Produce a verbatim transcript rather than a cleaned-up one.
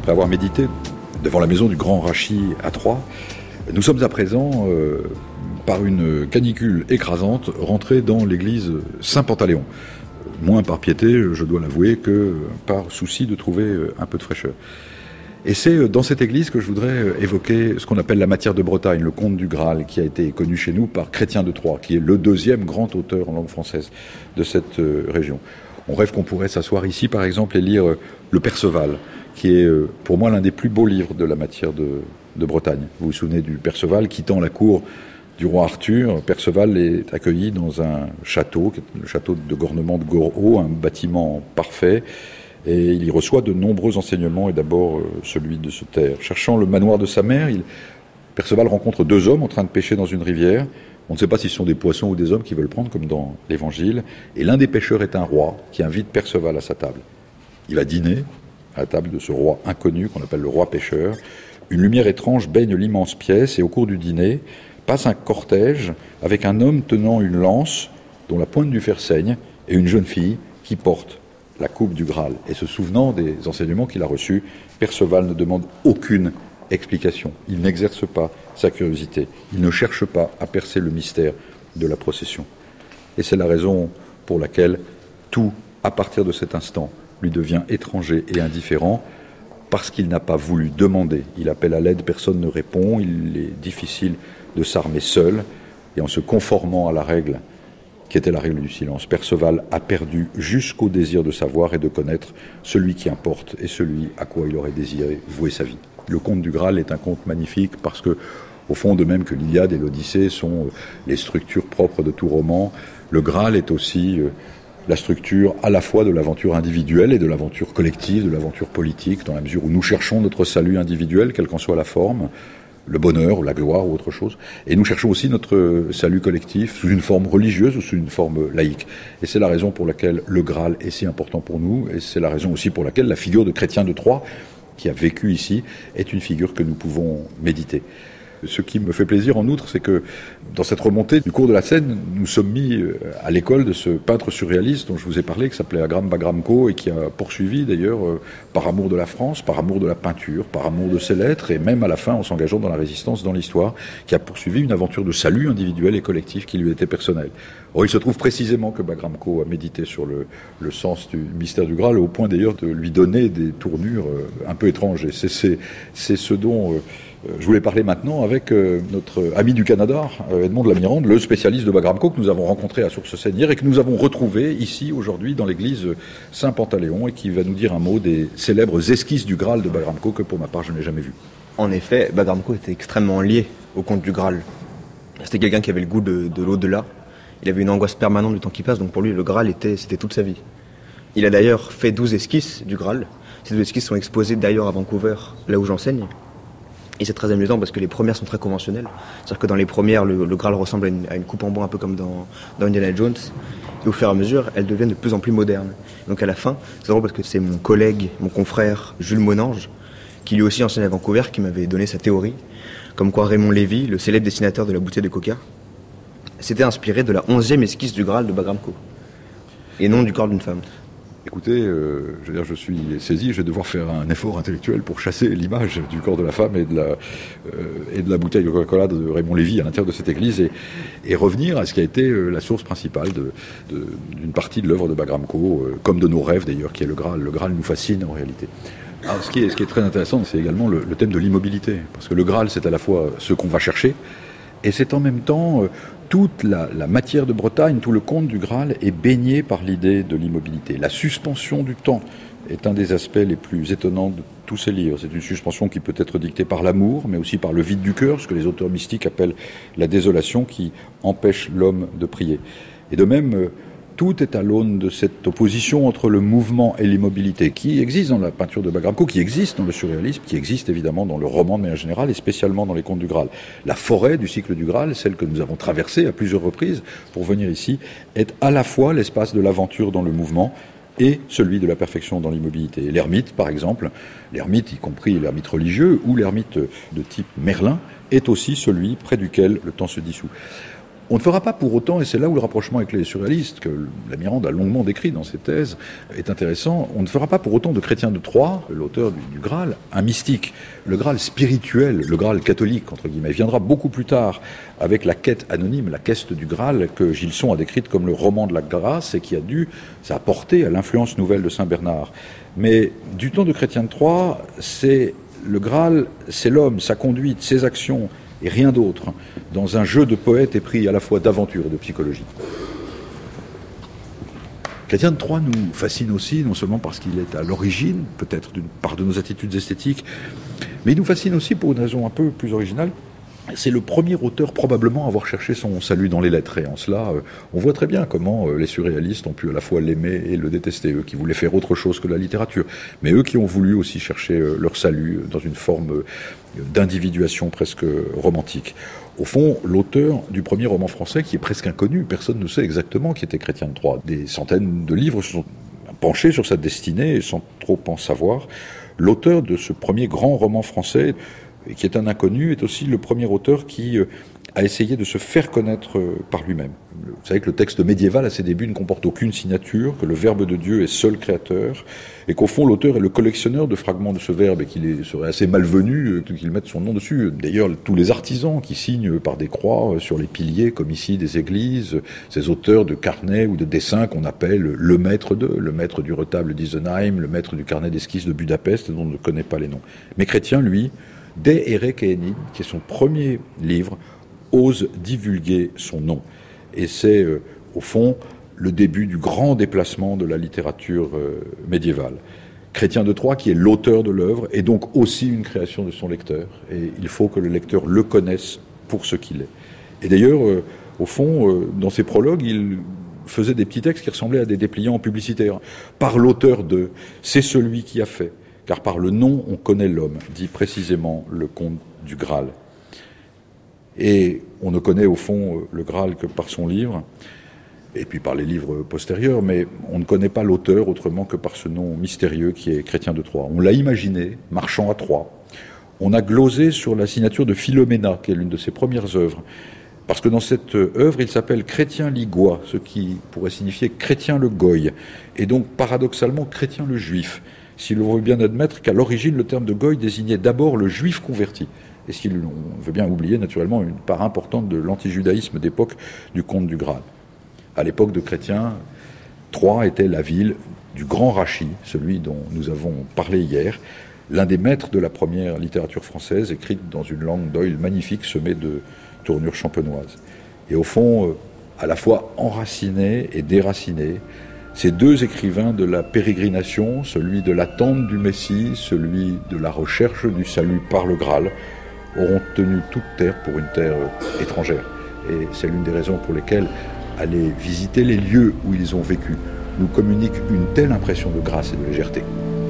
après avoir médité devant la maison du Grand Rachi à Troyes, nous sommes à présent, euh, par une canicule écrasante, rentrés dans l'église Saint-Pantaléon. Moins par piété, je dois l'avouer, que par souci de trouver un peu de fraîcheur. Et c'est dans cette église que je voudrais évoquer ce qu'on appelle la matière de Bretagne, le conte du Graal, qui a été connu chez nous par Chrétien de Troyes, qui est le deuxième grand auteur en langue française de cette région. On rêve qu'on pourrait s'asseoir ici, par exemple, et lire le Perceval, qui est pour moi l'un des plus beaux livres de la matière de, de Bretagne. Vous vous souvenez du Perceval quittant la cour du roi Arthur. Perceval est accueilli dans un château, le château de Gornement de Gorhaut, un bâtiment parfait. Et il y reçoit de nombreux enseignements, et d'abord euh, celui de se taire. Cherchant le manoir de sa mère, il... Perceval rencontre deux hommes en train de pêcher dans une rivière. On ne sait pas si ce sont des poissons ou des hommes qui veulent prendre, comme dans l'Évangile. Et l'un des pêcheurs est un roi qui invite Perceval à sa table. Il va dîner à la table de ce roi inconnu qu'on appelle le roi pêcheur. Une lumière étrange baigne l'immense pièce, et au cours du dîner passe un cortège avec un homme tenant une lance dont la pointe du fer saigne, et une jeune fille qui porte la coupe du Graal. Et se souvenant des enseignements qu'il a reçus, Perceval ne demande aucune explication. Il n'exerce pas sa curiosité. Il ne cherche pas à percer le mystère de la procession. Et c'est la raison pour laquelle tout, à partir de cet instant, lui devient étranger et indifférent, parce qu'il n'a pas voulu demander. Il appelle à l'aide, personne ne répond, il est difficile de s'armer seul, et en se conformant à la règle qui était la règle du silence, Perceval a perdu jusqu'au désir de savoir et de connaître celui qui importe et celui à quoi il aurait désiré vouer sa vie. Le conte du Graal est un conte magnifique parce que, au fond, de même que l'Iliade et l'Odyssée sont les structures propres de tout roman, le Graal est aussi la structure à la fois de l'aventure individuelle et de l'aventure collective, de l'aventure politique, dans la mesure où nous cherchons notre salut individuel, quelle qu'en soit la forme, le bonheur, ou la gloire, ou autre chose. Et nous cherchons aussi notre salut collectif sous une forme religieuse ou sous une forme laïque. Et c'est la raison pour laquelle le Graal est si important pour nous, et c'est la raison aussi pour laquelle la figure de Chrétien de Troyes, qui a vécu ici, est une figure que nous pouvons méditer. Ce qui me fait plaisir en outre, c'est que dans cette remontée du cours de la Seine, nous sommes mis à l'école de ce peintre surréaliste dont je vous ai parlé, qui s'appelait Agram Bagramko et qui a poursuivi d'ailleurs par amour de la France, par amour de la peinture, par amour de ses lettres et même à la fin en s'engageant dans la résistance, dans l'histoire, qui a poursuivi une aventure de salut individuel et collectif qui lui était personnelle. Or, il se trouve précisément que Bagramko a médité sur le, le sens du mystère du Graal, au point d'ailleurs de lui donner des tournures un peu étranges. Et c'est, c'est, c'est ce dont euh, je voulais parler maintenant avec euh, notre ami du Canada, euh, Edmond de la Mirande, le spécialiste de Bagramko que nous avons rencontré à Sources-Seine hier et que nous avons retrouvé ici aujourd'hui dans l'église Saint-Pantaléon et qui va nous dire un mot des célèbres esquisses du Graal de Bagramko que pour ma part je n'ai jamais vues. En effet, Bagramko était extrêmement lié au conte du Graal. C'était quelqu'un qui avait le goût de, de l'au-delà. Il avait une angoisse permanente du temps qui passe, donc pour lui le Graal était, c'était toute sa vie. Il a d'ailleurs fait douze esquisses du Graal. Ces douze esquisses sont exposées d'ailleurs à Vancouver, là où j'enseigne. Et c'est très amusant parce que les premières sont très conventionnelles. C'est-à-dire que dans les premières, le, le Graal ressemble à une, à une coupe en bois un peu comme dans, dans Indiana Jones. Et au fur et à mesure, elles deviennent de plus en plus modernes. Donc à la fin, c'est drôle parce que c'est mon collègue, mon confrère Jules Monange, qui lui aussi enseigne à Vancouver, qui m'avait donné sa théorie. Comme quoi Raymond Lévy, le célèbre dessinateur de la bouteille de coca, s'était inspiré de la onzième esquisse du Graal de Bagramko. Et non du corps d'une femme. Écoutez, euh, je veux dire, je suis saisi, je vais devoir faire un effort intellectuel pour chasser l'image du corps de la femme et de la, euh, et de la bouteille de Coca-Cola de Raymond Lévy à l'intérieur de cette église et, et revenir à ce qui a été euh, la source principale de, de, d'une partie de l'œuvre de Bagramko, euh, comme de nos rêves d'ailleurs, qui est le Graal. Le Graal nous fascine en réalité. Alors, ce qui est, ce qui est très intéressant, c'est également le, le thème de l'immobilité, parce que le Graal, c'est à la fois ce qu'on va chercher, et c'est en même temps euh, toute la, la matière de Bretagne, tout le conte du Graal est baigné par l'idée de l'immobilité. La suspension du temps est un des aspects les plus étonnants de tous ces livres. C'est une suspension qui peut être dictée par l'amour, mais aussi par le vide du cœur, ce que les auteurs mystiques appellent la désolation qui empêche l'homme de prier. Et de même, euh, tout est à l'aune de cette opposition entre le mouvement et l'immobilité qui existe dans la peinture de Bagramko, qui existe dans le surréalisme, qui existe évidemment dans le roman de manière générale et spécialement dans les contes du Graal. La forêt du cycle du Graal, celle que nous avons traversée à plusieurs reprises pour venir ici, est à la fois l'espace de l'aventure dans le mouvement et celui de la perfection dans l'immobilité. Et l'ermite, par exemple, l'ermite, y compris l'ermite religieux ou l'ermite de type Merlin, est aussi celui près duquel le temps se dissout. On ne fera pas pour autant, et c'est là où le rapprochement avec les surréalistes, que la Mirande a longuement décrit dans ses thèses, est intéressant, on ne fera pas pour autant de Chrétien de Troyes, l'auteur du, du Graal, un mystique. Le Graal spirituel, le Graal catholique, entre guillemets, viendra beaucoup plus tard avec la quête anonyme, la quête du Graal, que Gilson a décrite comme le roman de la grâce et qui a dû, ça a porté à l'influence nouvelle de Saint Bernard. Mais du temps de Chrétien de Troyes, c'est le Graal, c'est l'homme, sa conduite, ses actions, et rien d'autre, dans un jeu de poète épris à la fois d'aventure et de psychologie. Chrétien de Troyes nous fascine aussi, non seulement parce qu'il est à l'origine, peut-être d'une part de nos attitudes esthétiques, mais il nous fascine aussi pour une raison un peu plus originale. C'est le premier auteur probablement à avoir cherché son salut dans les lettres. Et en cela, euh, on voit très bien comment euh, les surréalistes ont pu à la fois l'aimer et le détester. Eux qui voulaient faire autre chose que la littérature. Mais eux qui ont voulu aussi chercher euh, leur salut dans une forme euh, d'individuation presque romantique. Au fond, l'auteur du premier roman français, qui est presque inconnu, personne ne sait exactement qui était Chrétien de Troyes. Des centaines de livres se sont penchés sur sa destinée sans trop en savoir. L'auteur de ce premier grand roman français, qui est un inconnu, est aussi le premier auteur qui a essayé de se faire connaître par lui-même. Vous savez que le texte médiéval, à ses débuts, ne comporte aucune signature, que le Verbe de Dieu est seul créateur, et qu'au fond, l'auteur est le collectionneur de fragments de ce Verbe, et qu'il serait assez malvenu qu'il mette son nom dessus. D'ailleurs, tous les artisans qui signent par des croix sur les piliers, comme ici des églises, ces auteurs de carnets ou de dessins qu'on appelle le maître de, le maître du retable d'Isenheim, le maître du carnet d'esquisses de Budapest, dont on ne connaît pas les noms. Mais Chrétien, lui, dès Ere Keenin, qui est son premier livre, ose divulguer son nom. Et c'est, euh, au fond, le début du grand déplacement de la littérature euh, médiévale. Chrétien de Troyes, qui est l'auteur de l'œuvre, est donc aussi une création de son lecteur. Et il faut que le lecteur le connaisse pour ce qu'il est. Et d'ailleurs, euh, au fond, euh, dans ses prologues, il faisait des petits textes qui ressemblaient à des dépliants publicitaires. Par l'auteur de, c'est celui qui a fait. Car par le nom, on connaît l'homme, dit précisément le comte du Graal. Et on ne connaît au fond le Graal que par son livre, et puis par les livres postérieurs, mais on ne connaît pas l'auteur autrement que par ce nom mystérieux qui est Chrétien de Troyes. On l'a imaginé, marchant à Troyes. On a glosé sur la signature de Philoména, qui est l'une de ses premières œuvres, parce que dans cette œuvre, il s'appelle Chrétien Ligois, ce qui pourrait signifier Chrétien le Goy, et donc paradoxalement Chrétien le Juif, si l'on veut bien admettre qu'à l'origine, le terme de Goy désignait d'abord le juif converti. Et si on veut bien oublier, naturellement, une part importante de l'antijudaïsme d'époque du comte du Graal. À l'époque de Chrétien, Troyes était la ville du grand Rachi, celui dont nous avons parlé hier, l'un des maîtres de la première littérature française, écrite dans une langue d'oïl magnifique, semée de tournures champenoises. Et au fond, à la fois enraciné et déraciné, ces deux écrivains de la pérégrination, celui de l'attente du Messie, celui de la recherche du salut par le Graal, auront tenu toute terre pour une terre étrangère. Et c'est l'une des raisons pour lesquelles aller visiter les lieux où ils ont vécu nous communique une telle impression de grâce et de légèreté.